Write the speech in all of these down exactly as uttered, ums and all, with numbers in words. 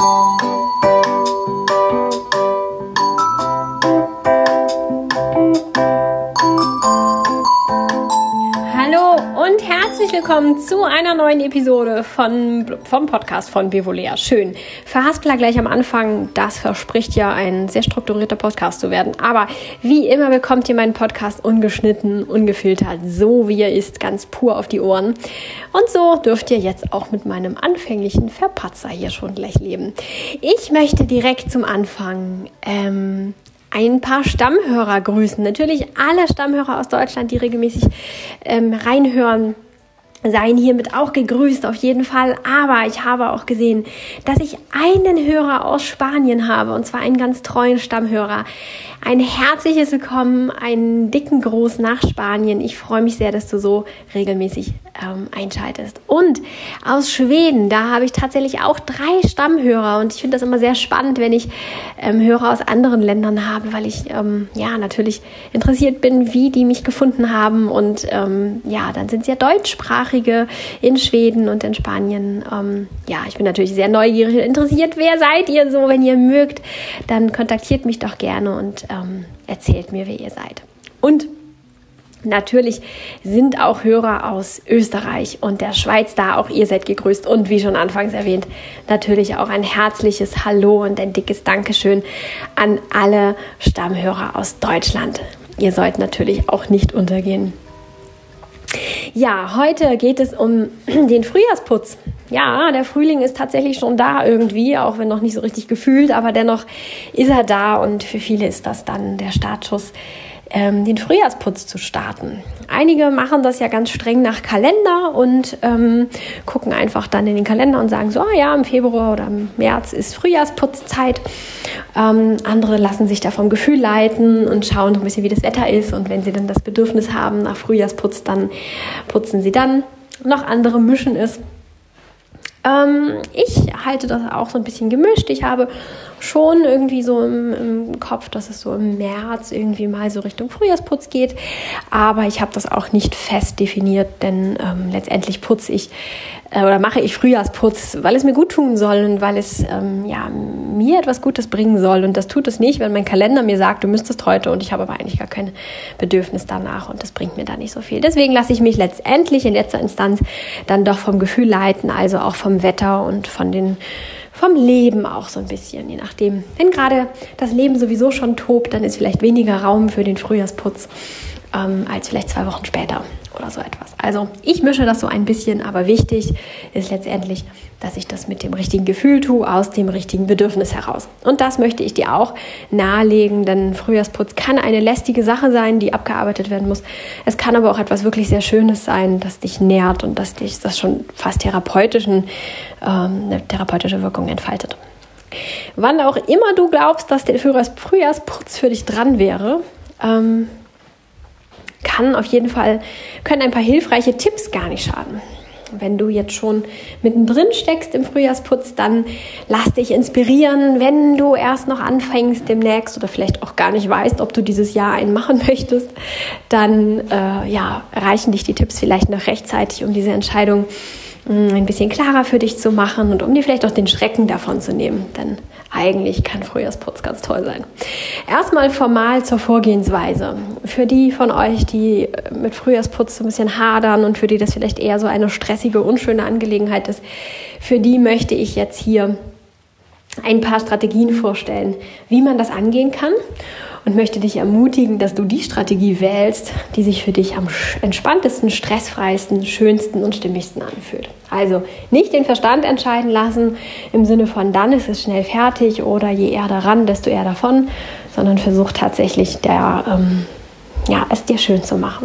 Willkommen zu einer neuen Episode von, vom Podcast von Bevolea. Schön. Verhaspler gleich am Anfang, das verspricht ja ein sehr strukturierter Podcast zu werden. Aber wie immer bekommt ihr meinen Podcast ungeschnitten, ungefiltert, so wie er ist, ganz pur auf die Ohren. Und so dürft ihr jetzt auch mit meinem anfänglichen Verpatzer hier schon gleich leben. Ich möchte direkt zum Anfang ähm, ein paar Stammhörer grüßen. Natürlich alle Stammhörer aus Deutschland, die regelmäßig ähm, reinhören, seien hiermit auch gegrüßt, auf jeden Fall. Aber ich habe auch gesehen, dass ich einen Hörer aus Spanien habe, und zwar einen ganz treuen Stammhörer. Ein herzliches Willkommen, einen dicken Gruß nach Spanien. Ich freue mich sehr, dass du so regelmäßig ähm, einschaltest. Und aus Schweden, da habe ich tatsächlich auch drei Stammhörer. Und ich finde das immer sehr spannend, wenn ich ähm, Hörer aus anderen Ländern habe, weil ich ähm, ja natürlich interessiert bin, wie die mich gefunden haben. Und ähm, ja, dann sind es ja Deutschsprachige in Schweden und in Spanien. Ähm, ja, ich bin natürlich sehr neugierig und interessiert. Wer seid ihr so? Wenn ihr mögt, dann kontaktiert mich doch gerne und ähm, erzählt mir, wer ihr seid. Und natürlich sind auch Hörer aus Österreich und der Schweiz da. Auch ihr seid gegrüßt. Und wie schon anfangs erwähnt, natürlich auch ein herzliches Hallo und ein dickes Dankeschön an alle Stammhörer aus Deutschland. Ihr sollt natürlich auch nicht untergehen. Ja, heute geht es um den Frühjahrsputz. Ja, der Frühling ist tatsächlich schon da irgendwie, auch wenn noch nicht so richtig gefühlt, aber dennoch ist er da und für viele ist das dann der Startschuss, ähm, den Frühjahrsputz zu starten. Einige machen das ja ganz streng nach Kalender und ähm, gucken einfach dann in den Kalender und sagen so, ah ja, im Februar oder im März ist Frühjahrsputzzeit. Ähm, andere lassen sich da vom Gefühl leiten und schauen so ein bisschen, wie das Wetter ist, und wenn sie dann das Bedürfnis haben nach Frühjahrsputz, dann putzen sie dann. Noch andere mischen es. Ähm, ich halte das auch so ein bisschen gemischt. Ich habe schon irgendwie so im, im Kopf, dass es so im März irgendwie mal so Richtung Frühjahrsputz geht. Aber ich habe das auch nicht fest definiert, denn ähm, letztendlich putze ich äh, oder mache ich Frühjahrsputz, weil es mir gut tun soll und weil es ähm, ja, mir etwas Gutes bringen soll. Und das tut es nicht, wenn mein Kalender mir sagt, du müsstest heute, und ich habe aber eigentlich gar kein Bedürfnis danach und das bringt mir da nicht so viel. Deswegen lasse ich mich letztendlich in letzter Instanz dann doch vom Gefühl leiten, also auch vom Wetter und von den vom Leben auch so ein bisschen, je nachdem. Wenn gerade das Leben sowieso schon tobt, dann ist vielleicht weniger Raum für den Frühjahrsputz ähm, als vielleicht zwei Wochen später oder so etwas. Also ich mische das so ein bisschen, aber wichtig ist letztendlich, dass ich das mit dem richtigen Gefühl tue, aus dem richtigen Bedürfnis heraus. Und das möchte ich dir auch nahelegen, denn Frühjahrsputz kann eine lästige Sache sein, die abgearbeitet werden muss. Es kann aber auch etwas wirklich sehr Schönes sein, das dich nährt und das dich das schon fast therapeutischen, ähm, eine therapeutische Wirkung entfaltet. Wann auch immer du glaubst, dass der Frühjahrsputz für dich dran wäre, ähm, kann auf jeden Fall, können ein paar hilfreiche Tipps gar nicht schaden. Wenn du jetzt schon mittendrin steckst im Frühjahrsputz, dann lass dich inspirieren. Wenn du erst noch anfängst demnächst oder vielleicht auch gar nicht weißt, ob du dieses Jahr einen machen möchtest, dann äh, ja, erreichen dich die Tipps vielleicht noch rechtzeitig, um diese Entscheidung mh, ein bisschen klarer für dich zu machen und um dir vielleicht auch den Schrecken davon zu nehmen. Denn eigentlich kann Frühjahrsputz ganz toll sein. Erstmal formal zur Vorgehensweise. Für die von euch, die mit Frühjahrsputz so ein bisschen hadern und für die das vielleicht eher so eine stressige, unschöne Angelegenheit ist, für die möchte ich jetzt hier ein paar Strategien vorstellen, wie man das angehen kann, und möchte dich ermutigen, dass du die Strategie wählst, die sich für dich am entspanntesten, stressfreisten, schönsten und stimmigsten anfühlt. Also nicht den Verstand entscheiden lassen im Sinne von, dann ist es schnell fertig oder je eher daran, desto eher davon, sondern versuch tatsächlich, der, ähm, ja, es dir schön zu machen.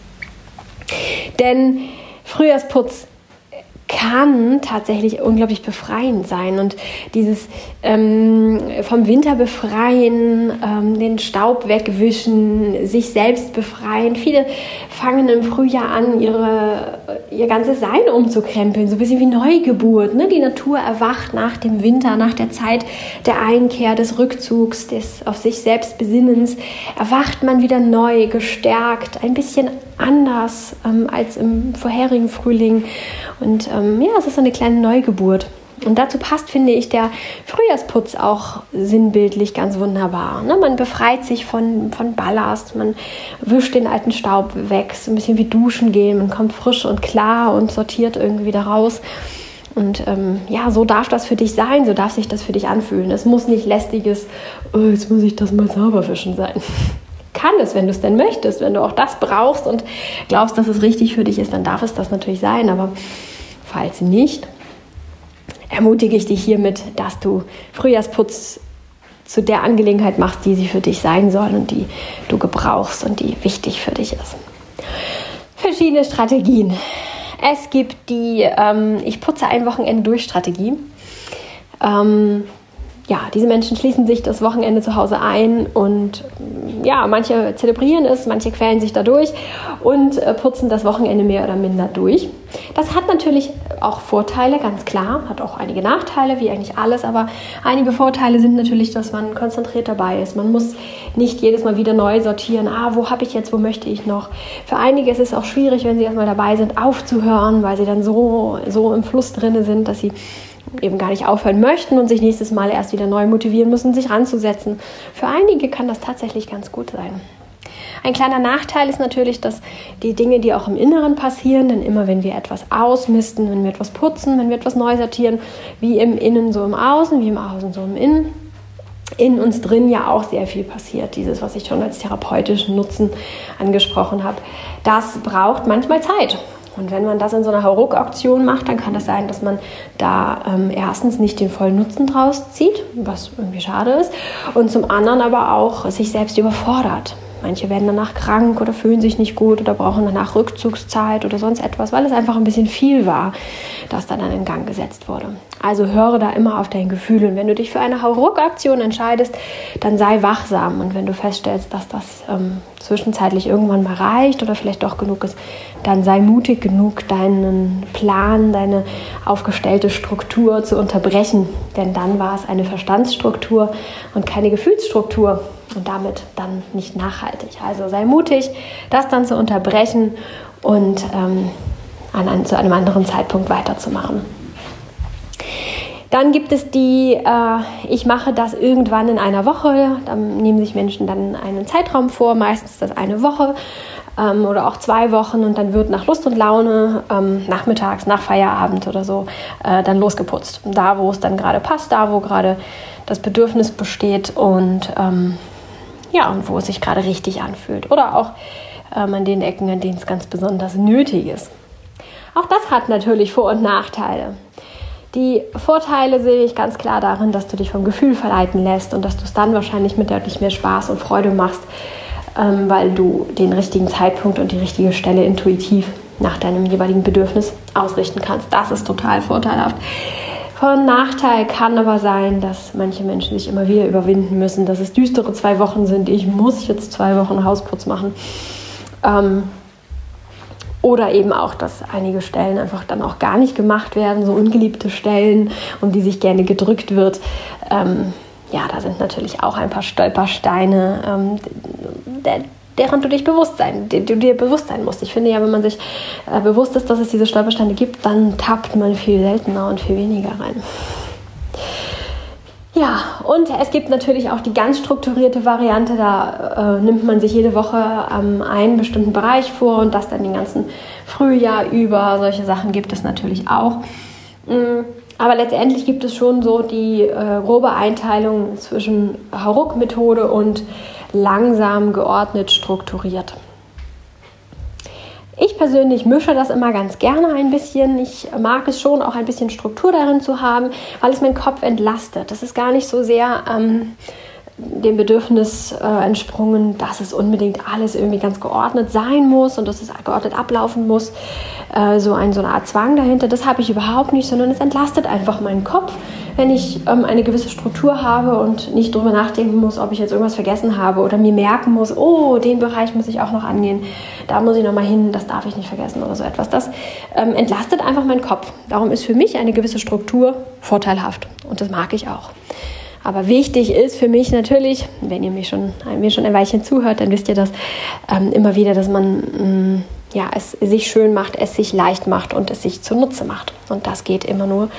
Denn Frühjahrsputz kann tatsächlich unglaublich befreiend sein, und dieses ähm, vom Winter befreien, ähm, den Staub wegwischen, sich selbst befreien. Viele fangen im Frühjahr an, ihre, ihr ganzes Sein umzukrempeln, so ein bisschen wie Neugeburt. Ne? Die Natur erwacht nach dem Winter, nach der Zeit der Einkehr, des Rückzugs, des auf sich selbst Besinnens, erwacht man wieder neu, gestärkt, ein bisschen anders ähm, als im vorherigen Frühling. Und ähm, ja, es ist so eine kleine Neugeburt. Und dazu passt, finde ich, der Frühjahrsputz auch sinnbildlich ganz wunderbar. Ne? Man befreit sich von, von Ballast, man wischt den alten Staub weg, so ein bisschen wie duschen gehen, man kommt frisch und klar und sortiert irgendwie wieder raus. Und ähm, ja, so darf das für dich sein, so darf sich das für dich anfühlen. Es muss nicht lästiges, oh, jetzt muss ich das mal sauber wischen sein. Kann es, wenn du es denn möchtest, wenn du auch das brauchst und glaubst, dass es richtig für dich ist, dann darf es das natürlich sein. Aber falls nicht, ermutige ich dich hiermit, dass du Frühjahrsputz zu der Angelegenheit machst, die sie für dich sein soll und die du gebrauchst und die wichtig für dich ist. Verschiedene Strategien. Es gibt die ähm, Ich putze ein Wochenende durch Strategie. Ähm, ja, diese Menschen schließen sich das Wochenende zu Hause ein und ja, manche zelebrieren es, manche quälen sich dadurch und äh, putzen das Wochenende mehr oder minder durch. Das hat natürlich auch Vorteile, ganz klar, hat auch einige Nachteile, wie eigentlich alles, aber einige Vorteile sind natürlich, dass man konzentriert dabei ist. Man muss nicht jedes Mal wieder neu sortieren, ah, wo habe ich jetzt, wo möchte ich noch. Für einige ist es auch schwierig, wenn sie erstmal dabei sind, aufzuhören, weil sie dann so, so im Fluss drin sind, dass sie eben gar nicht aufhören möchten und sich nächstes Mal erst wieder neu motivieren müssen, sich ranzusetzen. Für einige kann das tatsächlich ganz gut sein. Ein kleiner Nachteil ist natürlich, dass die Dinge, die auch im Inneren passieren, denn immer wenn wir etwas ausmisten, wenn wir etwas putzen, wenn wir etwas neu sortieren, wie im Innen so im Außen, wie im Außen so im Innen, in uns drin ja auch sehr viel passiert. Dieses, was ich schon als therapeutischen Nutzen angesprochen habe, das braucht manchmal Zeit. Und wenn man das in so einer Hauruck-Auktion macht, dann kann das sein, dass man da ähm, erstens nicht den vollen Nutzen draus zieht, was irgendwie schade ist, und zum anderen aber auch sich selbst überfordert. Manche werden danach krank oder fühlen sich nicht gut oder brauchen danach Rückzugszeit oder sonst etwas, weil es einfach ein bisschen viel war, das dann in Gang gesetzt wurde. Also höre da immer auf dein Gefühl. Und wenn du dich für eine Hauruck-Aktion entscheidest, dann sei wachsam. Und wenn du feststellst, dass das ähm, zwischenzeitlich irgendwann mal reicht oder vielleicht doch genug ist, dann sei mutig genug, deinen Plan, deine aufgestellte Struktur zu unterbrechen. Denn dann war es eine Verstandsstruktur und keine Gefühlsstruktur. Und damit dann nicht nachhaltig. Also sei mutig, das dann zu unterbrechen und ähm, an, an, zu einem anderen Zeitpunkt weiterzumachen. Dann gibt es die, äh, ich mache das irgendwann in einer Woche. Dann nehmen sich Menschen dann einen Zeitraum vor, meistens das eine Woche ähm, oder auch zwei Wochen. Und dann wird nach Lust und Laune ähm, nachmittags, nach Feierabend oder so, äh, dann losgeputzt. Da, wo es dann gerade passt, da, wo gerade das Bedürfnis besteht und ähm, ja, und wo es sich gerade richtig anfühlt. Oder auch ähm, an den Ecken, an denen es ganz besonders nötig ist. Auch das hat natürlich Vor- und Nachteile. Die Vorteile sehe ich ganz klar darin, dass du dich vom Gefühl verleiten lässt und dass du es dann wahrscheinlich mit deutlich mehr Spaß und Freude machst, ähm, weil du den richtigen Zeitpunkt und die richtige Stelle intuitiv nach deinem jeweiligen Bedürfnis ausrichten kannst. Das ist total vorteilhaft. Von Nachteil kann aber sein, dass manche Menschen sich immer wieder überwinden müssen, dass es düstere zwei Wochen sind. Ich muss jetzt zwei Wochen Hausputz machen. Ähm, oder eben auch, dass einige Stellen einfach dann auch gar nicht gemacht werden, so ungeliebte Stellen, um die sich gerne gedrückt wird. Ähm, ja, da sind natürlich auch ein paar Stolpersteine, ähm, der, deren du dich bewusst sein, die du dir bewusst sein musst. Ich finde ja, wenn man sich äh, bewusst ist, dass es diese Stolpersteine gibt, dann tappt man viel seltener und viel weniger rein. Ja, und es gibt natürlich auch die ganz strukturierte Variante, da äh, nimmt man sich jede Woche ähm, einen bestimmten Bereich vor und das dann den ganzen Frühjahr über. Solche Sachen gibt es natürlich auch. Mhm. Aber letztendlich gibt es schon so die äh, grobe Einteilung zwischen Hauruck-Methode und langsam geordnet strukturiert. Ich persönlich mische das immer ganz gerne ein bisschen. Ich mag es schon, auch ein bisschen Struktur darin zu haben, weil es meinen Kopf entlastet. Das ist gar nicht so sehr ähm, dem Bedürfnis äh, entsprungen, dass es unbedingt alles irgendwie ganz geordnet sein muss und dass es geordnet ablaufen muss. Äh, so, ein, so eine Art Zwang dahinter, das habe ich überhaupt nicht, sondern es entlastet einfach meinen Kopf, wenn ich ähm, eine gewisse Struktur habe und nicht drüber nachdenken muss, ob ich jetzt irgendwas vergessen habe oder mir merken muss, oh, den Bereich muss ich auch noch angehen, da muss ich noch mal hin, das darf ich nicht vergessen oder so etwas. Das ähm, entlastet einfach meinen Kopf. Darum ist für mich eine gewisse Struktur vorteilhaft und das mag ich auch. Aber wichtig ist für mich natürlich, wenn ihr mir schon, mir schon ein Weilchen zuhört, dann wisst ihr das ähm, immer wieder, dass man mh, ja, es sich schön macht, es sich leicht macht und es sich zunutze macht. Und das geht immer nur,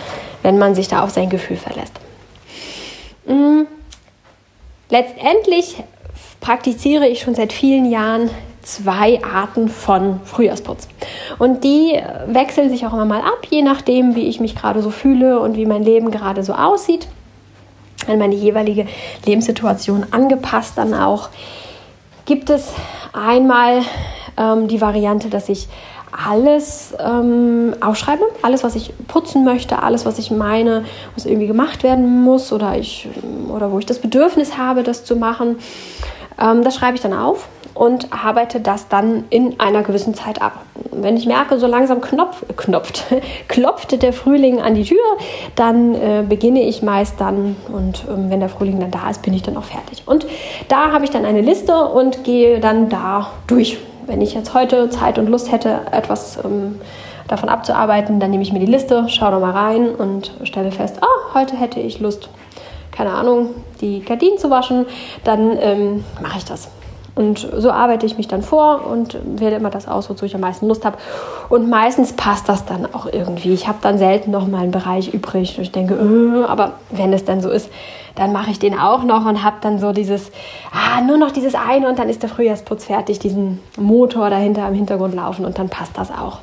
wenn man sich da auf sein Gefühl verlässt. Mhm. Letztendlich praktiziere ich schon seit vielen Jahren zwei Arten von Frühjahrsputz. Und die wechseln sich auch immer mal ab, je nachdem, wie ich mich gerade so fühle und wie mein Leben gerade so aussieht. An meine jeweilige Lebenssituation angepasst dann auch. Gibt es einmal ähm, die Variante, dass ich alles ähm, aufschreibe, alles, was ich putzen möchte, alles, was ich meine, was irgendwie gemacht werden muss oder, ich, oder wo ich das Bedürfnis habe, das zu machen. Ähm, das schreibe ich dann auf und arbeite das dann in einer gewissen Zeit ab. Wenn ich merke, so langsam knopf, knopft, klopft der Frühling an die Tür, dann äh, beginne ich meist dann und ähm, wenn der Frühling dann da ist, bin ich dann auch fertig. Und da habe ich dann eine Liste und gehe dann da durch. Wenn ich jetzt heute Zeit und Lust hätte, etwas ähm, davon abzuarbeiten, dann nehme ich mir die Liste, schaue da mal rein und stelle fest, ah, heute hätte ich Lust, keine Ahnung, die Gardinen zu waschen, dann ähm, mache ich das. Und so arbeite ich mich dann vor und wähle immer das aus, wozu ich am meisten Lust habe. Und meistens passt das dann auch irgendwie. Ich habe dann selten noch mal einen Bereich übrig. Und ich denke, äh, aber wenn es dann so ist, dann mache ich den auch noch und habe dann so dieses, ah, nur noch dieses eine und dann ist der Frühjahrsputz fertig, diesen Motor dahinter im Hintergrund laufen und dann passt das auch.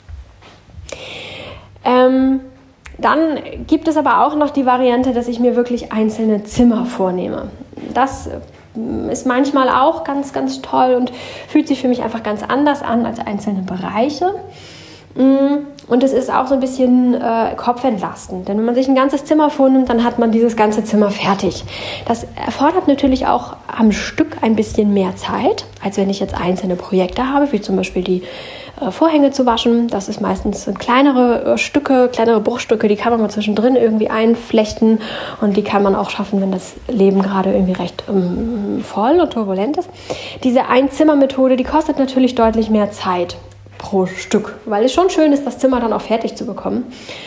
Ähm, dann gibt es aber auch noch die Variante, dass ich mir wirklich einzelne Zimmer vornehme. Das ist manchmal auch ganz, ganz toll und fühlt sich für mich einfach ganz anders an als einzelne Bereiche. Und es ist auch so ein bisschen äh, kopfentlastend, denn wenn man sich ein ganzes Zimmer vornimmt, dann hat man dieses ganze Zimmer fertig. Das erfordert natürlich auch am Stück ein bisschen mehr Zeit, als wenn ich jetzt einzelne Projekte habe, wie zum Beispiel die äh, Vorhänge zu waschen. Das ist meistens kleinere äh, Stücke, kleinere Bruchstücke, die kann man mal zwischendrin irgendwie einflechten und die kann man auch schaffen, wenn das Leben gerade irgendwie recht ähm, voll und turbulent ist. Diese Einzimmermethode, die kostet natürlich deutlich mehr Zeit pro Stück, weil es schon schön ist, das Zimmer dann auch fertig zu bekommen.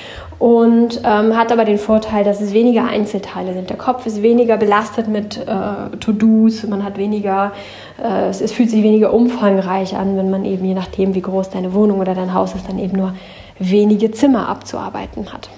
Und ähm, hat aber den Vorteil, dass es weniger Einzelteile sind. Der Kopf ist weniger belastet mit äh, To-Dos, man hat weniger, äh, es, es fühlt sich weniger umfangreich an, wenn man eben, je nachdem wie groß deine Wohnung oder dein Haus ist, dann eben nur wenige Zimmer abzuarbeiten hat.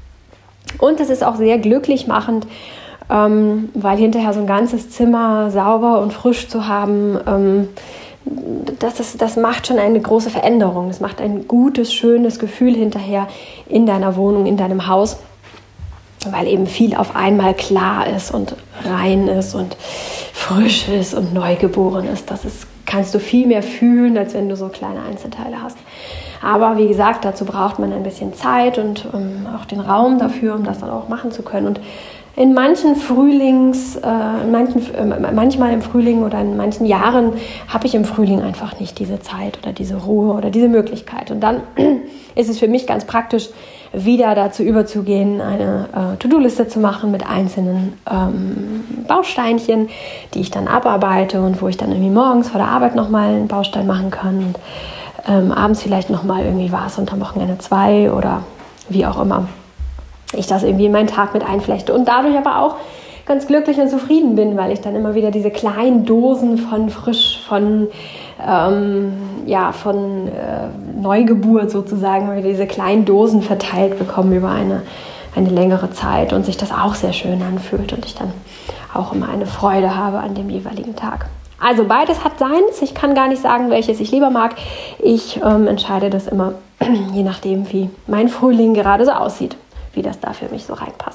Und es ist auch sehr glücklich machend, ähm, weil hinterher so ein ganzes Zimmer sauber und frisch zu haben, ähm, Das, ist, das macht schon eine große Veränderung. Das macht ein gutes, schönes Gefühl hinterher in deiner Wohnung, in deinem Haus, weil eben viel auf einmal klar ist und rein ist und frisch ist und neugeboren ist. Das ist, kannst du viel mehr fühlen, als wenn du so kleine Einzelteile hast. Aber wie gesagt, dazu braucht man ein bisschen Zeit und um, auch den Raum dafür, um das dann auch machen zu können. Und in manchen Frühlings, äh, in manchen, äh, manchmal im Frühling oder in manchen Jahren habe ich im Frühling einfach nicht diese Zeit oder diese Ruhe oder diese Möglichkeit. Und dann ist es für mich ganz praktisch, wieder dazu überzugehen, eine äh, To-Do-Liste zu machen mit einzelnen ähm, Bausteinchen, die ich dann abarbeite und wo ich dann irgendwie morgens vor der Arbeit nochmal einen Baustein machen kann und ähm, abends vielleicht nochmal irgendwie was und am Wochenende zwei oder wie auch immer ich das irgendwie in meinen Tag mit einflechte und dadurch aber auch ganz glücklich und zufrieden bin, weil ich dann immer wieder diese kleinen Dosen von frisch, von, ähm, ja, von äh, Neugeburt sozusagen, wieder diese kleinen Dosen verteilt bekomme über eine, eine längere Zeit und sich das auch sehr schön anfühlt und ich dann auch immer eine Freude habe an dem jeweiligen Tag. Also beides hat seins. Ich kann gar nicht sagen, welches ich lieber mag. Ich ähm, entscheide das immer, je nachdem, wie mein Frühling gerade so aussieht, wie das da für mich so reinpasst.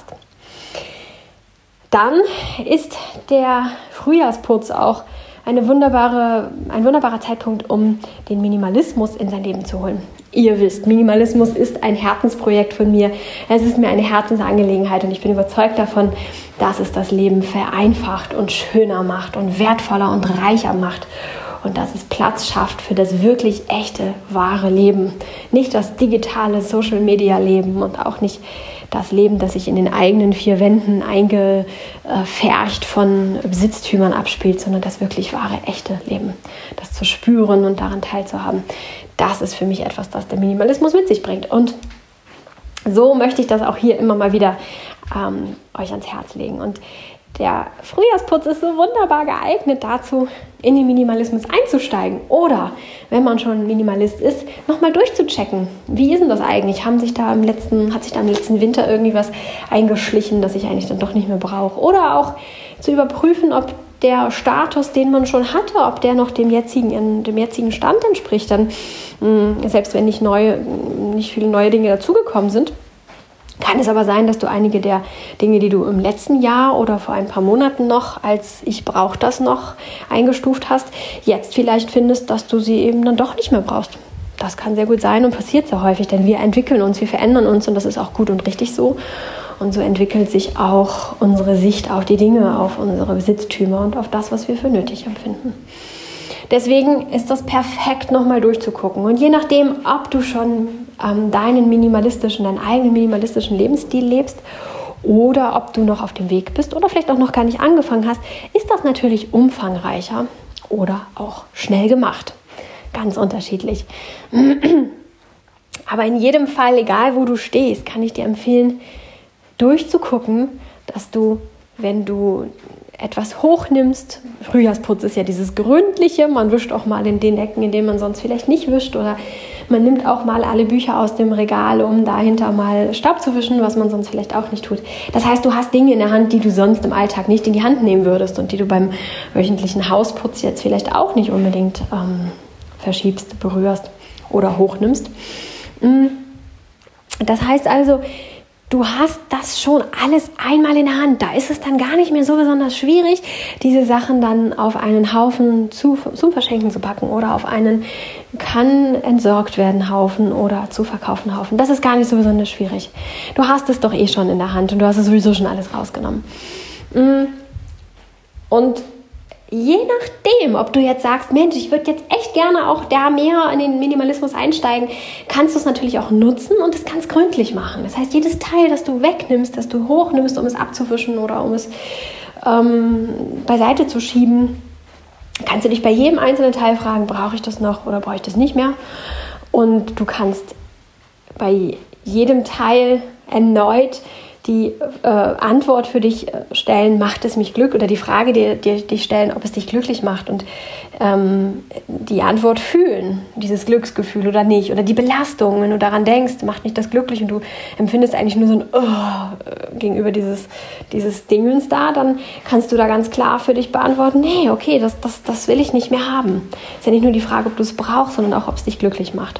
Dann ist der Frühjahrsputz auch eine wunderbare, ein wunderbarer Zeitpunkt, um den Minimalismus in sein Leben zu holen. Ihr wisst, Minimalismus ist ein Herzensprojekt von mir. Es ist mir eine Herzensangelegenheit und ich bin überzeugt davon, dass es das Leben vereinfacht und schöner macht und wertvoller und reicher macht. Und dass es Platz schafft für das wirklich echte, wahre Leben. Nicht das digitale Social-Media-Leben und auch nicht das Leben, das sich in den eigenen vier Wänden eingefärcht von Besitztümern abspielt, sondern das wirklich wahre, echte Leben. Das zu spüren und daran teilzuhaben, das ist für mich etwas, das der Minimalismus mit sich bringt. Und so möchte ich das auch hier immer mal wieder ähm, euch ans Herz legen. Und der Frühjahrsputz ist so wunderbar geeignet dazu, in den Minimalismus einzusteigen. Oder, wenn man schon Minimalist ist, nochmal durchzuchecken. Wie ist denn das eigentlich? Haben sich da im letzten, hat sich da im letzten Winter irgendwie was eingeschlichen, das ich eigentlich dann doch nicht mehr brauche? Oder auch zu überprüfen, ob der Status, den man schon hatte, ob der noch dem jetzigen, dem jetzigen Stand entspricht. Dann, selbst wenn nicht, neue, nicht viele neue Dinge dazugekommen sind, kann es aber sein, dass du einige der Dinge, die du im letzten Jahr oder vor ein paar Monaten noch als ich brauche das noch eingestuft hast, jetzt vielleicht findest, dass du sie eben dann doch nicht mehr brauchst. Das kann sehr gut sein und passiert sehr häufig, denn wir entwickeln uns, wir verändern uns und das ist auch gut und richtig so. Und so entwickelt sich auch unsere Sicht auf die Dinge, auf unsere Besitztümer und auf das, was wir für nötig empfinden. Deswegen ist das perfekt, nochmal durchzugucken. Und je nachdem, ob du schon ähm, deinen minimalistischen, deinen eigenen minimalistischen Lebensstil lebst oder ob du noch auf dem Weg bist oder vielleicht auch noch gar nicht angefangen hast, ist das natürlich umfangreicher oder auch schnell gemacht. Ganz unterschiedlich. Aber in jedem Fall, egal wo du stehst, kann ich dir empfehlen, durchzugucken, dass du, wenn du etwas hochnimmst, Frühjahrsputz ist ja dieses Gründliche, man wischt auch mal in den Ecken, in denen man sonst vielleicht nicht wischt, oder man nimmt auch mal alle Bücher aus dem Regal, um dahinter mal Staub zu wischen, was man sonst vielleicht auch nicht tut. Das heißt, du hast Dinge in der Hand, die du sonst im Alltag nicht in die Hand nehmen würdest und die du beim wöchentlichen Hausputz jetzt vielleicht auch nicht unbedingt ähm, verschiebst, berührst oder hochnimmst. Das heißt also, du hast das schon alles einmal in der Hand. Da ist es dann gar nicht mehr so besonders schwierig, diese Sachen dann auf einen Haufen zu, zum Verschenken zu packen oder auf einen kann entsorgt werden Haufen oder zu verkaufen Haufen. Das ist gar nicht so besonders schwierig. Du hast es doch eh schon in der Hand und du hast es sowieso schon alles rausgenommen. Und je nachdem, ob du jetzt sagst, Mensch, ich würde jetzt echt gerne auch da mehr in den Minimalismus einsteigen, kannst du es natürlich auch nutzen und es ganz gründlich machen. Das heißt, jedes Teil, das du wegnimmst, das du hochnimmst, um es abzuwischen oder um es ähm, beiseite zu schieben, kannst du dich bei jedem einzelnen Teil fragen, brauche ich das noch oder brauche ich das nicht mehr? Und du kannst bei jedem Teil erneut die äh, Antwort für dich stellen, macht es mich glücklich, oder die Frage dir, dir, dir stellen, ob es dich glücklich macht und ähm, die Antwort fühlen, dieses Glücksgefühl oder nicht, oder die Belastung, wenn du daran denkst, macht mich das glücklich und du empfindest eigentlich nur so ein oh, gegenüber dieses, dieses Dingens da, dann kannst du da ganz klar für dich beantworten, nee, okay, das, das, das will ich nicht mehr haben. Es ist ja nicht nur die Frage, ob du es brauchst, sondern auch, ob es dich glücklich macht.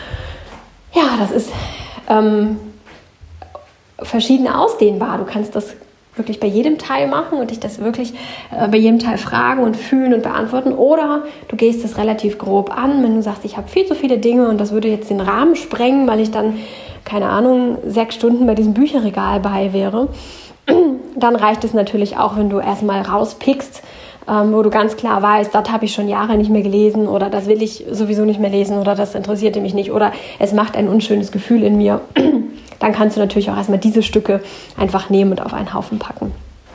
Ja, das ist ähm, verschieden ausdehnbar. Du kannst das wirklich bei jedem Teil machen und dich das wirklich äh, bei jedem Teil fragen und fühlen und beantworten. Oder du gehst es relativ grob an, wenn du sagst, ich habe viel zu viele Dinge und das würde jetzt den Rahmen sprengen, weil ich dann, keine Ahnung, sechs Stunden bei diesem Bücherregal bei wäre. Dann reicht es natürlich auch, wenn du erstmal rauspickst, ähm, wo du ganz klar weißt, das habe ich schon Jahre nicht mehr gelesen oder das will ich sowieso nicht mehr lesen oder das interessierte mich nicht oder es macht ein unschönes Gefühl in mir. Dann kannst du natürlich auch erstmal diese Stücke einfach nehmen und auf einen Haufen packen.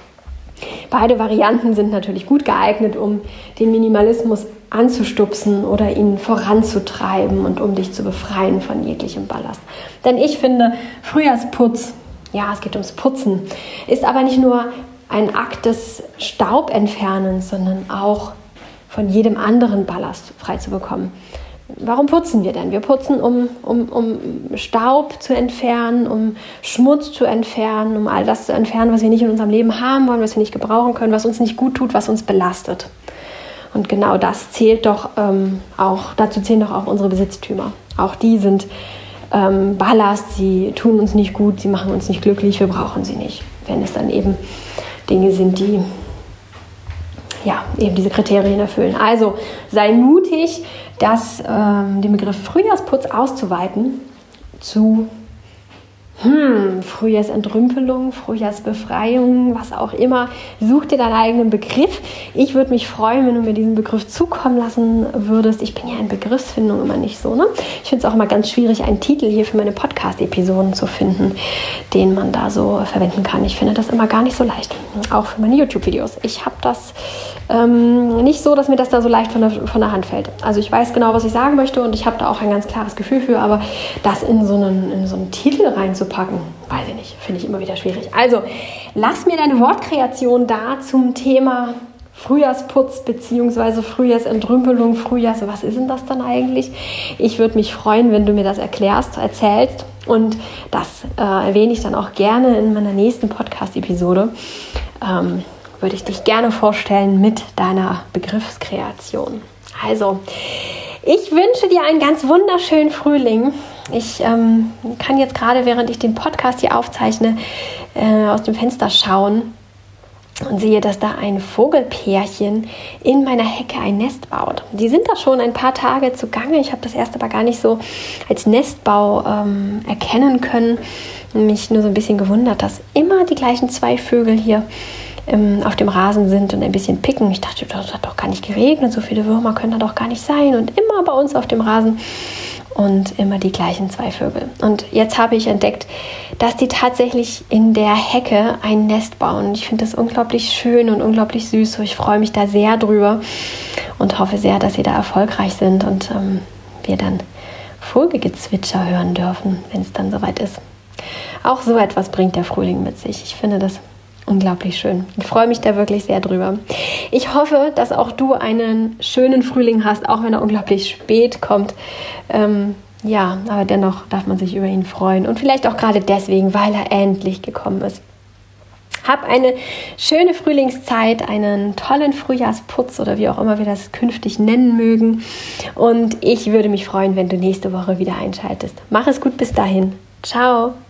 Beide Varianten sind natürlich gut geeignet, um den Minimalismus anzustupsen oder ihn voranzutreiben und um dich zu befreien von jeglichem Ballast. Denn ich finde, Frühjahrsputz, ja, es geht ums Putzen, ist aber nicht nur ein Akt des Staubentfernens, sondern auch von jedem anderen Ballast frei zu bekommen. Warum putzen wir denn? Wir putzen, um, um, um Staub zu entfernen, um Schmutz zu entfernen, um all das zu entfernen, was wir nicht in unserem Leben haben wollen, was wir nicht gebrauchen können, was uns nicht gut tut, was uns belastet. Und genau das zählt doch ähm, auch, dazu zählen doch auch unsere Besitztümer. Auch die sind ähm, Ballast, sie tun uns nicht gut, sie machen uns nicht glücklich, wir brauchen sie nicht. Wenn es dann eben Dinge sind, die ja, eben diese Kriterien erfüllen. Also sei mutig, das, ähm, den Begriff Frühjahrsputz auszuweiten zu hm, Frühjahrsentrümpelung, Frühjahrsbefreiung, was auch immer. Such dir deinen eigenen Begriff. Ich würde mich freuen, wenn du mir diesen Begriff zukommen lassen würdest. Ich bin ja in Begriffsfindung immer nicht so. Ne? Ich finde es auch immer ganz schwierig, einen Titel hier für meine Podcast-Episoden zu finden, den man da so verwenden kann. Ich finde das immer gar nicht so leicht. Auch für meine YouTube-Videos. Ich habe das ähm, nicht so, dass mir das da so leicht von der, von der Hand fällt. Also ich weiß genau, was ich sagen möchte und ich habe da auch ein ganz klares Gefühl für, aber das in so einen, in so einen Titel reinzupacken, weiß ich nicht, finde ich immer wieder schwierig. Also lass mir deine Wortkreation da zum Thema Frühjahrsputz bzw. Frühjahrsentrümpelung, Frühjahrs, was ist denn das dann eigentlich? Ich würde mich freuen, wenn du mir das erklärst, erzählst und das äh, erwähne ich dann auch gerne in meiner nächsten Podcast-Episode. Ähm, würde ich dich gerne vorstellen mit deiner Begriffskreation. Also, ich wünsche dir einen ganz wunderschönen Frühling. Ich ähm, kann jetzt gerade, während ich den Podcast hier aufzeichne, äh, aus dem Fenster schauen und sehe, dass da ein Vogelpärchen in meiner Hecke ein Nest baut. Die sind da schon ein paar Tage zugange. Ich habe das erst aber gar nicht so als Nestbau ähm, erkennen können. Mich nur so ein bisschen gewundert, dass immer die gleichen zwei Vögel hier ähm, auf dem Rasen sind und ein bisschen picken. Ich dachte, das hat doch gar nicht geregnet. So viele Würmer können da doch gar nicht sein. Und immer bei uns auf dem Rasen und immer die gleichen zwei Vögel. Und jetzt habe ich entdeckt, dass die tatsächlich in der Hecke ein Nest bauen. Ich finde das unglaublich schön und unglaublich süß. Ich freue mich da sehr drüber und hoffe sehr, dass sie da erfolgreich sind und ähm, wir dann Vogelgezwitscher hören dürfen, wenn es dann soweit ist. Auch so etwas bringt der Frühling mit sich. Ich finde das unglaublich schön. Ich freue mich da wirklich sehr drüber. Ich hoffe, dass auch du einen schönen Frühling hast, auch wenn er unglaublich spät kommt. Ähm, ja, aber dennoch darf man sich über ihn freuen. Und vielleicht auch gerade deswegen, weil er endlich gekommen ist. Hab eine schöne Frühlingszeit, einen tollen Frühjahrsputz oder wie auch immer wir das künftig nennen mögen. Und ich würde mich freuen, wenn du nächste Woche wieder einschaltest. Mach es gut bis dahin. Ciao.